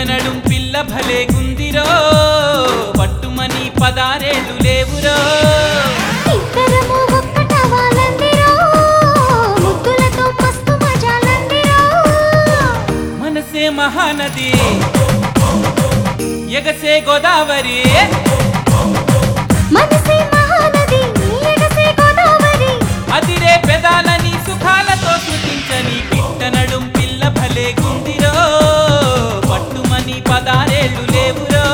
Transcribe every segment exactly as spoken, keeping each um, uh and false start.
పిట్టనడుం పిల్ల భలే గుందిరో పట్టుమని పదారేళ్ళు లేవురో ఇద్దరము ఒక్కటవాలందిరో ముద్దులతో మస్తు మజాలందిరో మనసే మహానది ఎగసే గోదావరి మనసే మహానది ఎగసే గోదావరి అదిరే పెదాలని సుఖాలతో శృతించని పిట్టనడుం పిల్ల భలే గుందిరో పట్టుమని పదారేళ్ళు లేవురో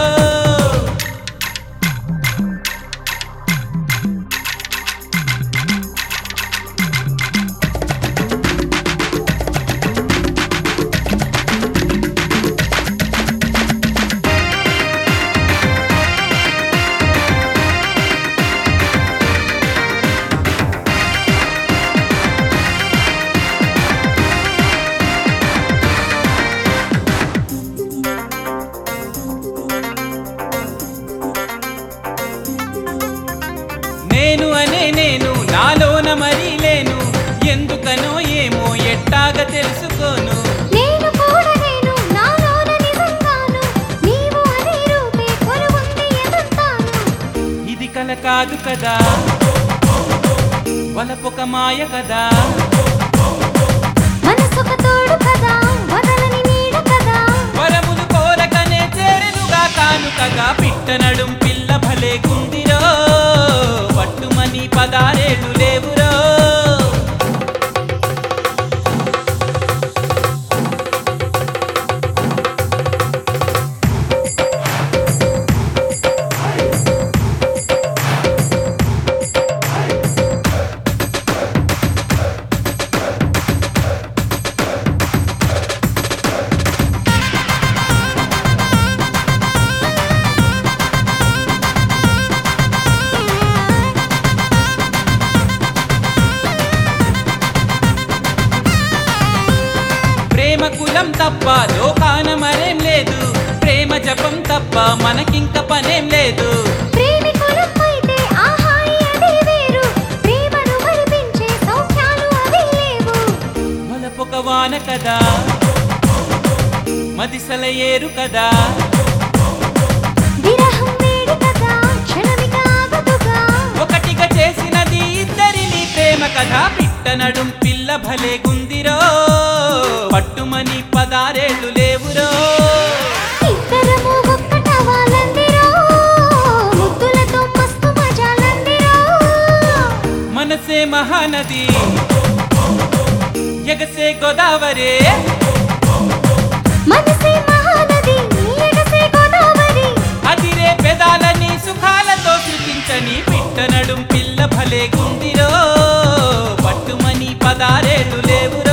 నేను అనే నేను నాలోన మరీ లేను ఎందుకనో ఏమో ఎట్టాగ తెలుసుకోను నేను కూడా నేను నాలోన నిజంగాను నీవు అనే రూపే కొలువుంది ఎదుర్తాను ఇది కల కాదు కదా వలపొక మాయ కదా మనసొక తోడు కదా వదలని నీడ కదా వరములు కోరకనే చేరెనుగా కానుకగా పిట్టనడుం పిల్ల భలే గుందిరో పట్టుమని పదారేళ్ళు లేవురో ప్రేమ కులం తప్ప లోకాన మరేం లేదు ప్రేమ జపం తప్ప మనకింక పనేం లేదు ప్రేమికులం అయితే ఆ హాయి అదే వేరు ప్రేమను మరిపించే సౌఖ్యాలు అవి లేవు వలపొక వాన కదా మదిసల ఏరు కదా విరహం వేడి కదా క్షణమిక ఆగదుగా ఒకటిగా చేసినది ఇద్దరిని ప్రేమ కథ పిట్టనడుం పిల్ల భలే గుందిరో పట్టుమని పదారేళ్ళు లేవురో ఇద్దరము ఒక్కటవాలందిరో ముద్దులతో మస్తు మజాలందిరో మనసే మహానది ఎగసే గోదావరి మనసే మహానది ఎగసే గోదావరి అదిరే పెదాలని సుఖాలతో శృతించని పిట్టనడుం పిల్ల భలే గుందిరో పట్టుమని పదారేళ్ళు లేవురో